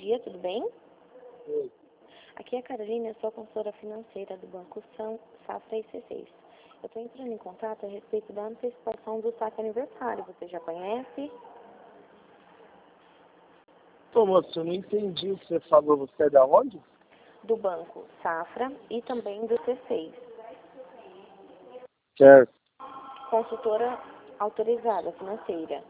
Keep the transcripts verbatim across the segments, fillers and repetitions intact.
dia, tudo bem? Oi. Aqui é a Carolina, eu sou a consultora financeira do Banco São Safra e C seis. Eu estou entrando em contato a respeito da antecipação do saque aniversário. Você já conhece? Pô, moço, eu não entendi o que você falou. Você é da onde? Do Banco Safra e também do C seis. Certo. Consultora autorizada financeira.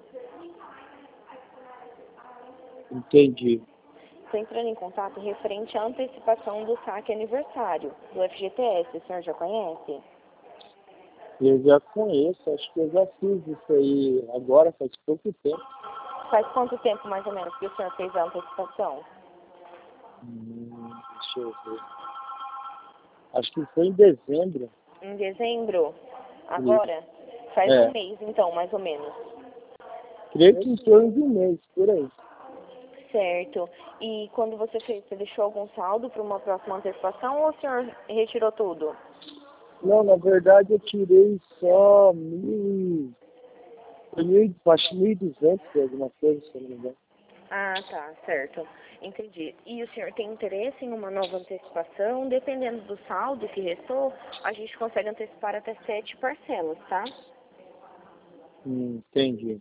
Entendi. Estou entrando em contato referente à antecipação do saque aniversário do F G T S. O senhor já conhece? Eu já conheço, acho que eu já fiz isso aí agora, faz pouco tempo. Faz quanto tempo, mais ou menos, que o senhor fez a antecipação? Hum, deixa eu ver. Acho que foi em dezembro. Em dezembro? Agora? Faz É. um mês, então, mais ou menos. Creio que em torno de um mês, por aí. Certo. E quando você fez, você deixou algum saldo para uma próxima antecipação ou o senhor retirou tudo? Não, na verdade eu tirei só mil, foi mil, acho mil e duzentos, alguma coisa, se eu não me engano. Ah, tá, certo. Entendi. E o senhor tem interesse em uma nova antecipação? Dependendo do saldo que restou, a gente consegue antecipar até sete parcelas, tá? Hum, entendi.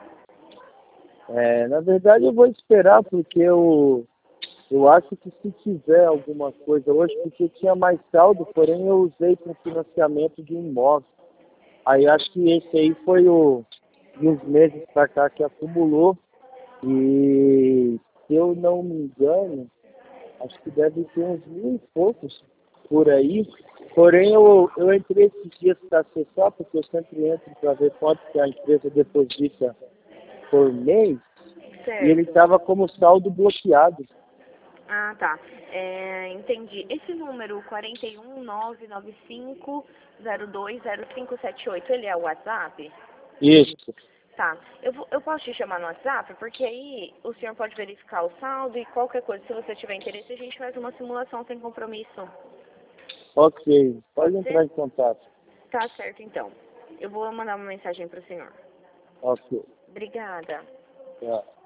É, na verdade eu vou esperar porque eu, eu acho que se tiver alguma coisa hoje, porque eu tinha mais saldo, porém eu usei para financiamento de um imóvel. Aí acho que esse aí foi o de uns meses para cá que acumulou e se eu não me engano, acho que deve ter uns mil e poucos por aí. Porém eu, eu entrei esses dias para acessar, porque eu sempre entro para ver quanto que a empresa deposita por mês. E ele Certo. estava como saldo bloqueado. Ah, tá. É, entendi. Esse número quatro um nove nove cinco zero dois zero cinco sete oito, ele é o WhatsApp? Isso. Tá. Eu, vou, eu posso te chamar no WhatsApp, porque aí o senhor pode verificar o saldo e qualquer coisa, se você tiver interesse, a gente faz uma simulação sem compromisso. Ok. Pode Pode entrar ser? em contato. Tá certo, então. Eu vou mandar uma mensagem para o senhor. Ok. Obrigada. Tá.